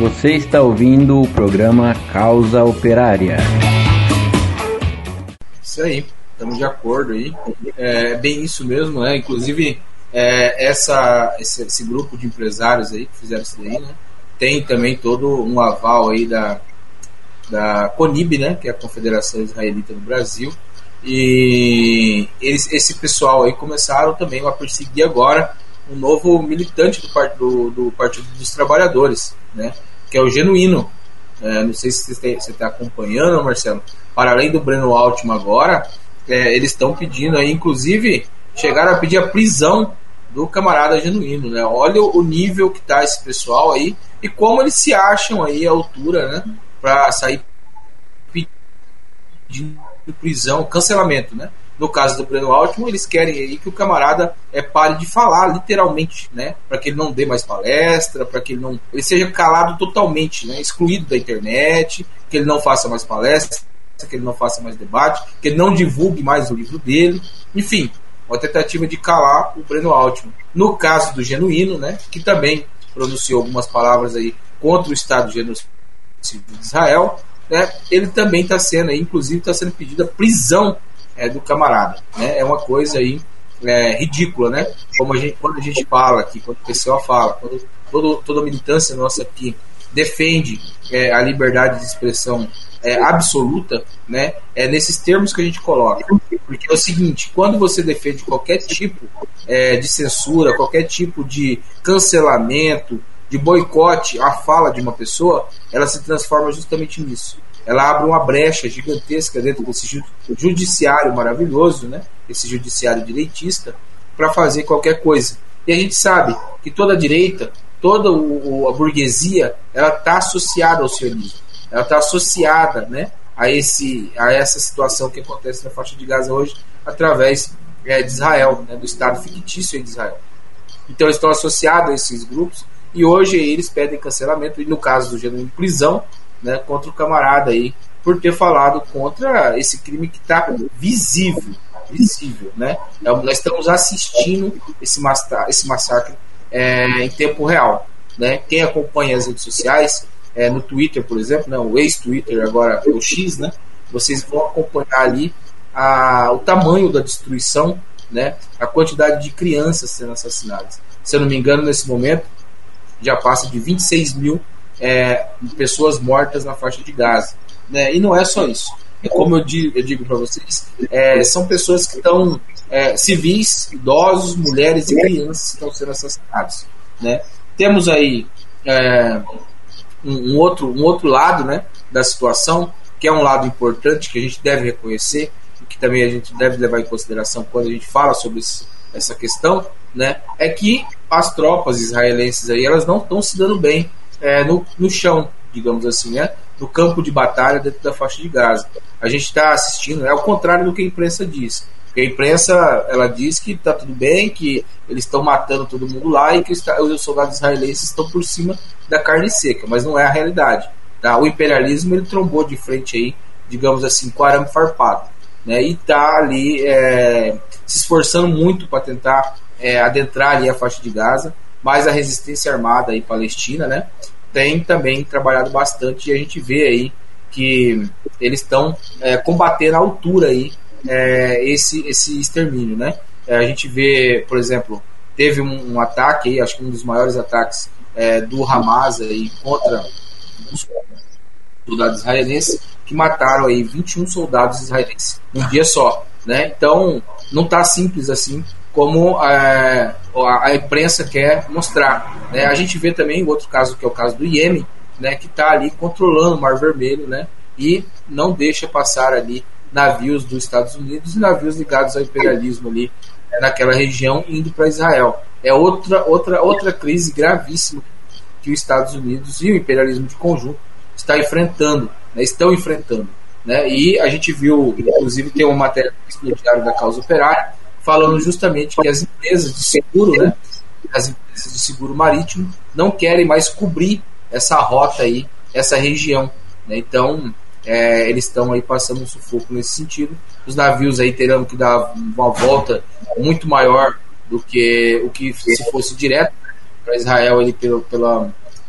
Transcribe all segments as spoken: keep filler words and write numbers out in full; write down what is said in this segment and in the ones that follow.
Você está ouvindo o programa Causa Operária. Isso aí, estamos de acordo aí. É bem isso mesmo, né? Inclusive, é, essa, esse, esse grupo de empresários aí que fizeram isso daí, né? Tem também todo um aval aí da, da CONIB, né? Que é a Confederação Israelita do Brasil. E eles, esse pessoal aí começaram também a perseguir agora um novo militante do, do, do Partido dos Trabalhadores, né? Que é o Genuíno. É, não sei se você está acompanhando, Marcelo. Para além do Breno Altman agora, é, eles estão pedindo aí, inclusive, chegaram a pedir a prisão do camarada Genuíno, né? Olha o nível que está esse pessoal aí e como eles se acham aí à altura, né? Para sair pedindo prisão, cancelamento, né? No caso do Breno Altman, eles querem aí que o camarada é, pare de falar, literalmente, né? Para que ele não dê mais palestra, para que ele não ele seja calado totalmente, né? Excluído da internet, que ele não faça mais palestra, que ele não faça mais debate, que ele não divulgue mais o livro dele, enfim, uma tentativa de calar o Breno Altman. No caso do Genuíno, né? Que também pronunciou algumas palavras aí contra o Estado genocida de Israel, né? Ele também está sendo aí, inclusive está sendo pedida a prisão É, do camarada, né? É uma coisa aí é, ridícula, né? Como a gente, quando a gente fala aqui, quando o pessoal fala, quando todo, toda a militância nossa aqui defende é, a liberdade de expressão é, absoluta, né? É nesses termos que a gente coloca, porque é o seguinte: quando você defende qualquer tipo é, de censura, qualquer tipo de cancelamento, de boicote à fala de uma pessoa, ela se transforma justamente nisso. Ela abre uma brecha gigantesca dentro desse judiciário maravilhoso, né? Esse judiciário direitista, para fazer qualquer coisa. E a gente sabe que toda a direita, toda o, a burguesia, ela está associada ao sionismo. Ela está associada, né, a, esse, a essa situação que acontece na faixa de Gaza hoje, através é, de Israel, né, do Estado fictício de Israel. Então eles estão associados a esses grupos e hoje eles pedem cancelamento, e no caso do Genuíno, prisão, né, contra o camarada aí, por ter falado contra esse crime que está visível, visível, né? Nós estamos assistindo esse massacre, esse massacre é, em tempo real, né? Quem acompanha as redes sociais, é, no Twitter, por exemplo, né, o ex-Twitter, agora o X, né? Vocês vão acompanhar ali a, o tamanho da destruição, né? A quantidade de crianças sendo assassinadas. Se eu não me engano, nesse momento, já passa de vinte e seis mil É, pessoas mortas na faixa de Gaza, né? E não é só isso. É como eu digo, eu digo para vocês, é, são pessoas que estão é, civis, idosos, mulheres e crianças que estão sendo assassinados, né? Temos aí é, um, um, outro, um outro lado, né, da situação, que é um lado importante que a gente deve reconhecer e que também a gente deve levar em consideração quando a gente fala sobre esse, essa questão, né? É que as tropas israelenses aí, elas não estão se dando bem É, no, no chão, digamos assim, né? No campo de batalha dentro da faixa de Gaza. A gente está assistindo, é ao contrário do que a imprensa diz. Porque a imprensa, ela diz que está tudo bem, que eles estão matando todo mundo lá e que os soldados israelenses estão por cima da carne seca, mas não é a realidade, tá? O imperialismo, ele trombou de frente aí, digamos assim, com arame farpado, né? E está ali é, se esforçando muito para tentar é, adentrar ali a faixa de Gaza, mas a resistência armada aí palestina, né, tem também trabalhado bastante, e a gente vê aí que eles estão é, combatendo à altura aí é, esse, esse extermínio, né? É, a gente vê, por exemplo, teve um, um ataque aí, acho que um dos maiores ataques é, do Hamas aí contra os soldados israelenses, que mataram aí vinte e um soldados israelenses num dia só, né? Então não tá simples assim como é, a, a imprensa quer mostrar, né? A gente vê também outro caso, que é o caso do Iêmen, né, que está ali controlando o Mar Vermelho, né, e não deixa passar ali navios dos Estados Unidos e navios ligados ao imperialismo ali é, naquela região, indo para Israel. É outra, outra, outra crise gravíssima que os Estados Unidos e o imperialismo de conjunto está enfrentando, né, estão enfrentando, né? E a gente viu, inclusive, tem uma matéria no Diário da Causa Operária falando justamente que as empresas de seguro, né, as empresas de seguro marítimo não querem mais cobrir essa rota aí, essa região, né? Então é, eles estão aí passando um sufoco nesse sentido. Os navios aí terão que dar uma volta muito maior do que o que se fosse direto para Israel ali pelo, pela,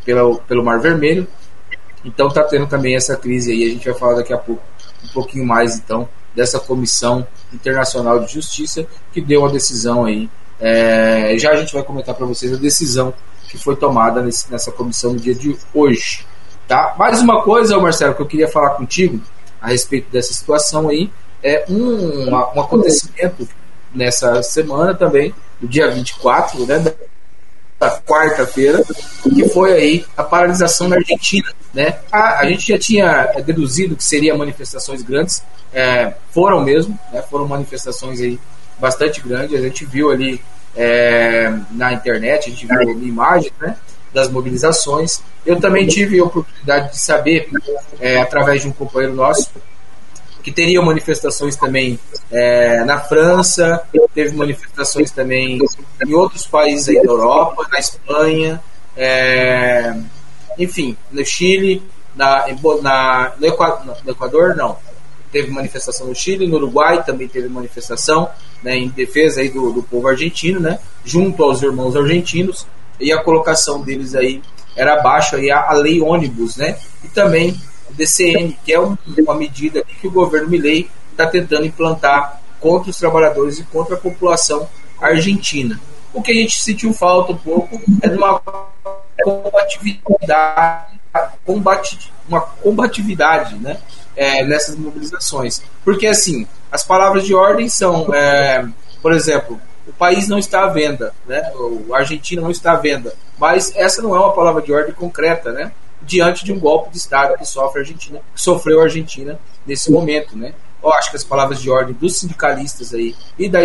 pelo, pelo Mar Vermelho. Então está tendo também essa crise aí, a gente vai falar daqui a pouco um pouquinho mais então dessa Comissão Internacional de Justiça que deu uma decisão aí. É, já a gente vai comentar para vocês a decisão que foi tomada nesse, nessa comissão no dia de hoje. Tá? Mais uma coisa, Marcelo, que eu queria falar contigo a respeito dessa situação aí, é um, um acontecimento nessa semana também, no dia vinte e quatro, né, da quarta-feira, que foi aí a paralisação na Argentina. Né? A, a gente já tinha deduzido que seriam manifestações grandes, é, foram mesmo, né, foram manifestações aí bastante grandes, a gente viu ali é, na internet, a gente viu imagens, né, das mobilizações. Eu também tive a oportunidade de saber, é, através de um companheiro nosso, que teriam manifestações também é, na França, teve manifestações também em outros países aí da Europa, na Espanha, é, enfim, no Chile, na, na, no, Equador, no Equador, não. Teve manifestação no Chile, no Uruguai também teve manifestação, né, em defesa aí do, do povo argentino, né, junto aos irmãos argentinos, e a colocação deles aí era abaixo aí a, a lei ônibus, né, e também o D C M, que é um, uma medida que o governo Milei está tentando implantar contra os trabalhadores e contra a população argentina. O que a gente sentiu falta um pouco é de uma combatividade, combate, uma combatividade, né, é, nessas mobilizações. Porque, assim, as palavras de ordem são, é, por exemplo, o país não está à venda, né, a Argentina não está à venda, mas essa não é uma palavra de ordem concreta, né, diante de um golpe de Estado que sofre a Argentina, que sofreu a Argentina nesse momento, né. Eu acho que as palavras de ordem dos sindicalistas aí e da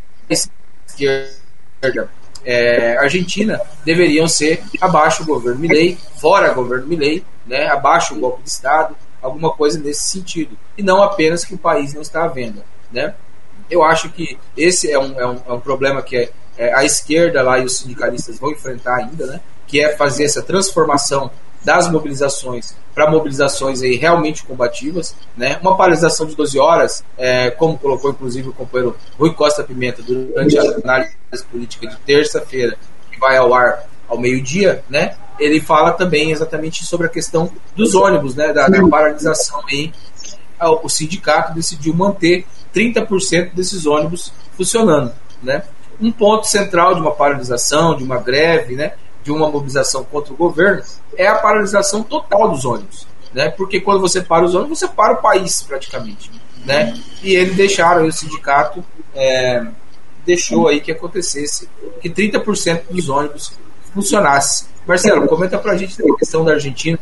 esquerda é, argentina deveriam ser abaixo o governo Milei, fora o governo Milei, né, abaixo o golpe de Estado, alguma coisa nesse sentido, e não apenas que o país não está à venda, né. Eu acho que esse é um, é um, é um problema que é, é, a esquerda lá e os sindicalistas vão enfrentar ainda, né, que é fazer essa transformação das mobilizações para mobilizações aí realmente combativas, né? Uma paralisação de doze horas, é, como colocou inclusive o companheiro Rui Costa Pimenta durante a análise política de terça-feira, que vai ao ar ao meio-dia, né? Ele fala também exatamente sobre a questão dos ônibus, né? Da, da paralisação aí. O sindicato decidiu manter trinta por cento desses ônibus funcionando, né? Um ponto central de uma paralisação, de uma greve, né, de uma mobilização contra o governo, é a paralisação total dos ônibus, né? Porque quando você para os ônibus, você para o país praticamente, né? E eles deixaram, o sindicato é, deixou aí que acontecesse, que trinta por cento dos ônibus funcionasse. Marcelo, comenta pra gente a questão da Argentina.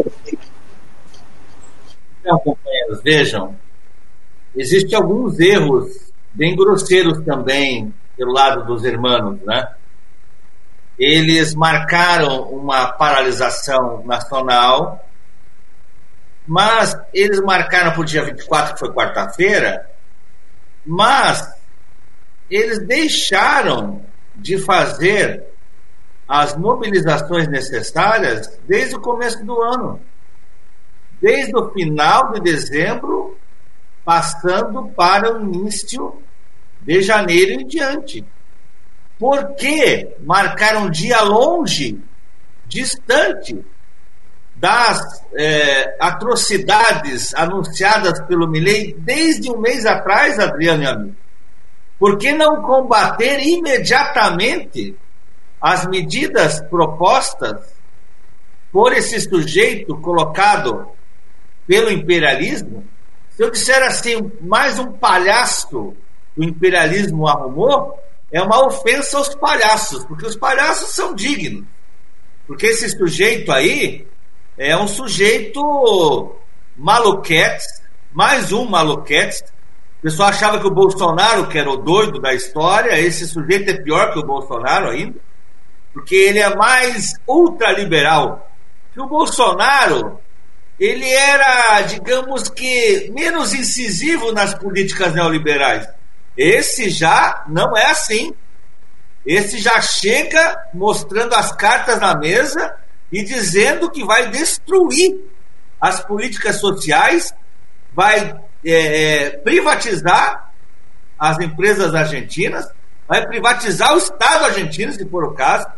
Então, companheiros, vejam, existem alguns erros bem grosseiros também pelo lado dos hermanos, né? Eles marcaram uma paralisação nacional, mas eles marcaram para o dia vinte e quatro, que foi quarta-feira, mas eles deixaram de fazer as mobilizações necessárias desde o começo do ano, desde o final de dezembro, passando para o início de janeiro em diante. Por que marcar um dia longe, distante das é, atrocidades anunciadas pelo Milei desde um mês atrás, Adriano e amigo? Por que não combater imediatamente as medidas propostas por esse sujeito colocado pelo imperialismo? Se eu disser assim, mais um palhaço o imperialismo arrumou, é uma ofensa aos palhaços, porque os palhaços são dignos. Porque esse sujeito aí é um sujeito maluquete, mais um maluquete. O pessoal achava que o Bolsonaro, que era o doido da história, esse sujeito é pior que o Bolsonaro ainda, porque ele é mais ultraliberal. Que o Bolsonaro, ele era, digamos que, menos incisivo nas políticas neoliberais. Esse já não é assim. Esse já chega mostrando as cartas na mesa e dizendo que vai destruir as políticas sociais, vai é, privatizar as empresas argentinas, vai privatizar o Estado argentino, se for o caso.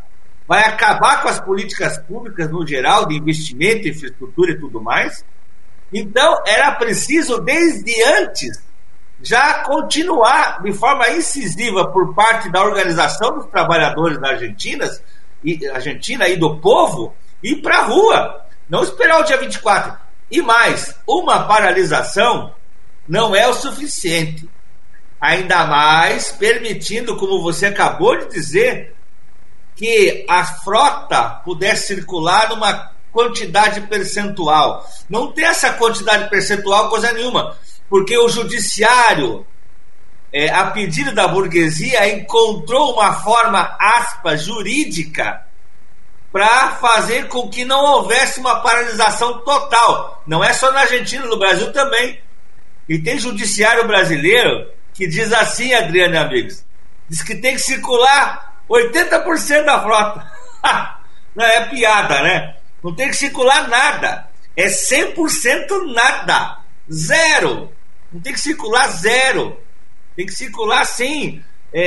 vai acabar com as políticas públicas no geral, de investimento, infraestrutura e tudo mais. Então, era preciso, desde antes, já continuar de forma incisiva por parte da Organização dos Trabalhadores da Argentina e, Argentina e do povo, ir para a rua, não esperar o dia vinte e quatro. E mais, uma paralisação não é o suficiente. Ainda mais permitindo, como você acabou de dizer, que a frota pudesse circular numa quantidade percentual. Não tem essa quantidade percentual coisa nenhuma, porque o judiciário, é, a pedido da burguesia, encontrou uma forma, aspas, jurídica para fazer com que não houvesse uma paralisação total. Não é só na Argentina, no Brasil também. E tem judiciário brasileiro que diz assim, Adriano e amigos, diz que tem que circular oitenta por cento da frota. Não é piada, né? Não tem que circular nada. É cem por cento nada. Zero. Não tem que circular zero. Tem que circular, sim,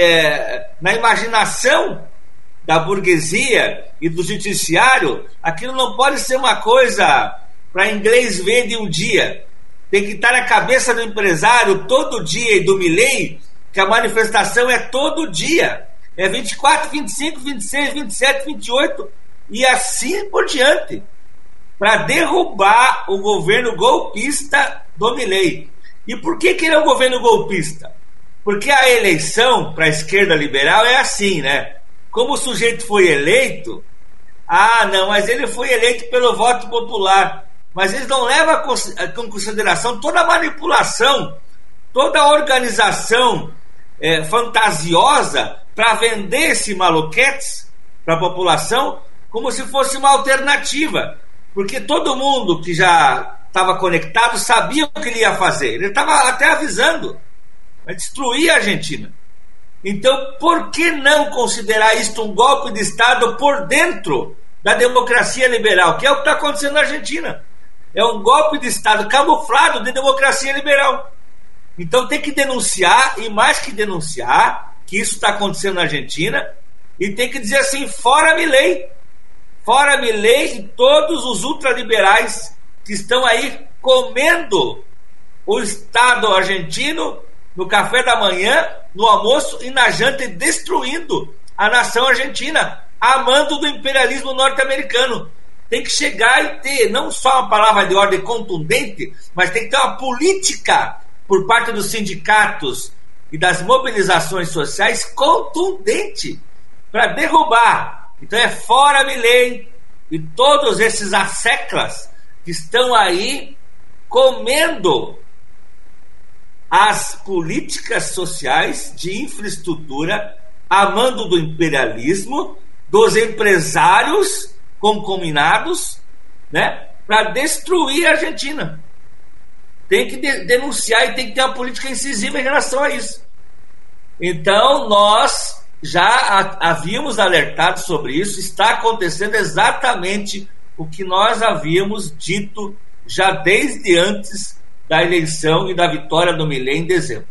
é, na imaginação da burguesia e do judiciário. Aquilo não pode ser uma coisa para inglês ver de um dia. Tem que estar na cabeça do empresário todo dia e do Milei que a manifestação é todo dia. É vinte e quatro, vinte e cinco, vinte e seis, vinte e sete, vinte e oito e assim por diante, para derrubar o governo golpista do Milei. E por que que ele é um governo golpista? Porque a eleição para a esquerda liberal é assim, né? Como o sujeito foi eleito, ah, não, mas ele foi eleito pelo voto popular. Mas eles não levam em consideração toda a manipulação, toda a organização é, fantasiosa para vender esse maluquetes para a população como se fosse uma alternativa. Porque todo mundo que já estava conectado sabia o que ele ia fazer. Ele estava até avisando. Vai destruir a Argentina. Então, por que não considerar isto um golpe de Estado por dentro da democracia liberal? Que é o que está acontecendo na Argentina. É um golpe de Estado camuflado de democracia liberal. Então tem que denunciar, e mais que denunciar, que isso está acontecendo na Argentina, e tem que dizer assim, fora Milei. Fora Milei e todos os ultraliberais que estão aí comendo o Estado argentino no café da manhã, no almoço e na janta, e destruindo a nação argentina, amando do imperialismo norte-americano. Tem que chegar e ter não só uma palavra de ordem contundente, mas tem que ter uma política por parte dos sindicatos e das mobilizações sociais contundente para derrubar. Então é fora Milei e todos esses asseclas que estão aí comendo as políticas sociais de infraestrutura, amando do imperialismo, dos empresários concominados, né, para destruir a Argentina. Tem que de- denunciar e tem que ter uma política incisiva em relação a isso. Então nós já a- havíamos alertado sobre isso. Está acontecendo exatamente o que nós havíamos dito já desde antes da eleição e da vitória do Milei em dezembro.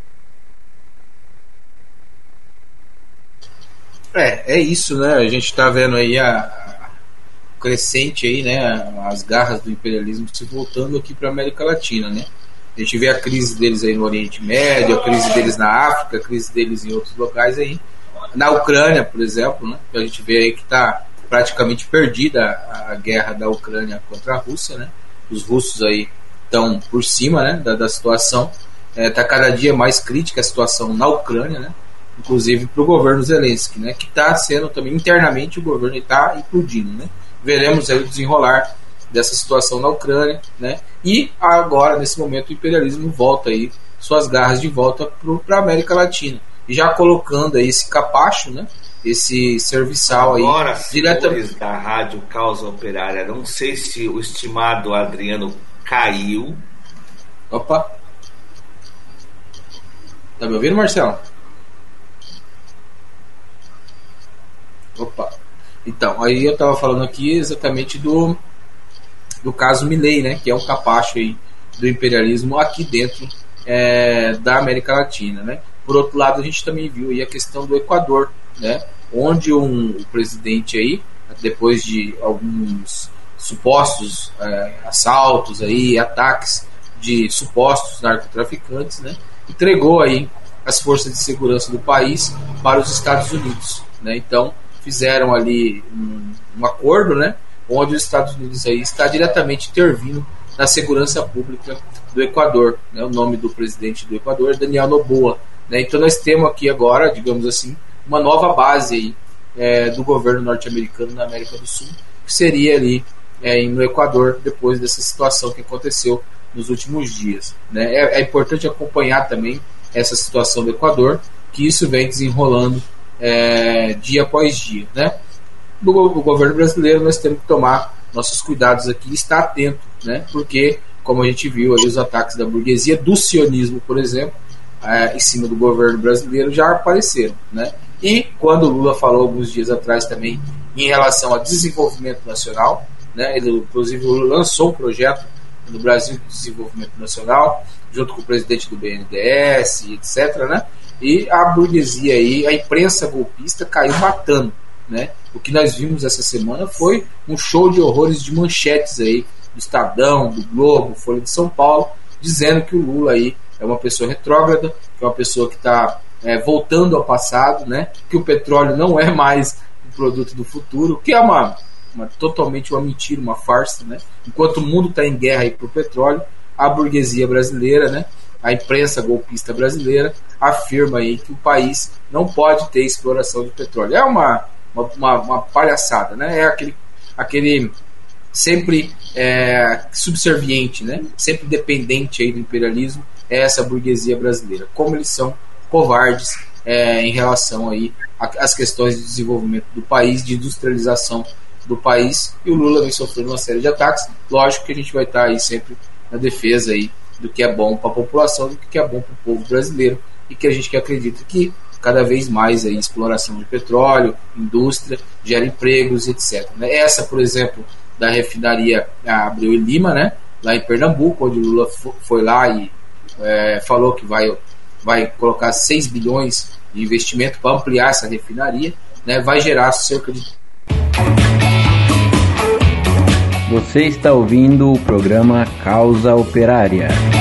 É, é isso, né? A gente está vendo aí a, a crescente aí, né? As garras do imperialismo se voltando aqui para a América Latina, né? A gente vê a crise deles aí no Oriente Médio, a crise deles na África, a crise deles em outros locais aí. Na Ucrânia, por exemplo, né? A gente vê aí que está praticamente perdida a, a guerra da Ucrânia contra a Rússia, né? Os russos aí estão por cima, né, da, da situação. Está é, cada dia mais crítica a situação na Ucrânia, né? Inclusive para o governo Zelensky, né, que está sendo também internamente, o governo está implodindo, né? Veremos aí o desenrolar dessa situação na Ucrânia, né? E agora, nesse momento, o imperialismo volta aí suas garras de volta para a América Latina, já colocando aí esse capacho, né? Esse serviçal aí. Agora, diretamente da Rádio Causa Operária, não sei se o estimado Adriano caiu. Opa, tá me ouvindo, Marcelo? Opa. Então, aí eu estava falando aqui exatamente do, do caso Milei, né, que é um capacho aí do imperialismo aqui dentro é, da América Latina, né. Por outro lado, a gente também viu aí a questão do Equador, né, onde um, o presidente aí depois de alguns supostos é, assaltos, aí, ataques de supostos narcotraficantes, né, entregou aí as forças de segurança do país para os Estados Unidos, né. Então fizeram ali um, um acordo, né, onde os Estados Unidos aí está diretamente intervindo na segurança pública do Equador, né. O nome do presidente do Equador é Daniel Noboa, né. Então nós temos aqui agora, digamos assim, uma nova base aí, é, do governo norte-americano na América do Sul, que seria ali é, no Equador, depois dessa situação que aconteceu nos últimos dias, né. É, é importante acompanhar também essa situação do Equador, que isso vem desenrolando é, dia após dia, né. No, no governo brasileiro nós temos que tomar nossos cuidados aqui, estar atento, né, porque, como a gente viu ali, os ataques da burguesia, do sionismo, por exemplo, é, em cima do governo brasileiro já apareceram, né. E quando o Lula falou alguns dias atrás também em relação ao desenvolvimento nacional, né, ele inclusive lançou um projeto no Brasil de desenvolvimento nacional, junto com o presidente do B N D E S, etcétera, né, e a burguesia aí, a imprensa golpista caiu matando, né. O que nós vimos essa semana foi um show de horrores de manchetes aí, do Estadão, do Globo, Folha de São Paulo, dizendo que o Lula aí é uma pessoa retrógrada, que é uma pessoa que está é, voltando ao passado, né, que o petróleo não é mais um produto do futuro, que é uma, uma totalmente uma mentira, uma farsa, né. Enquanto o mundo está em guerra aí por petróleo, a burguesia brasileira, né, a imprensa golpista brasileira afirma aí que o país não pode ter exploração de petróleo. É uma, uma, uma palhaçada, né? É aquele, aquele sempre é, subserviente, né? Sempre dependente aí do imperialismo, é essa burguesia brasileira. Como eles são covardes é, em relação aí às questões de desenvolvimento do país, de industrialização do país, e o Lula vem sofrendo uma série de ataques. Lógico que a gente vai estar aí sempre na defesa aí do que é bom para a população, do que é bom para o povo brasileiro, e que a gente que acredita que cada vez mais aí exploração de petróleo, indústria, gera empregos, etcétera. Essa, por exemplo, da refinaria Abreu e Lima, né, lá em Pernambuco, onde o Lula foi lá e é, falou que vai, vai colocar seis bilhões de investimento para ampliar essa refinaria, né, vai gerar cerca de... Você está ouvindo o programa Causa Operária.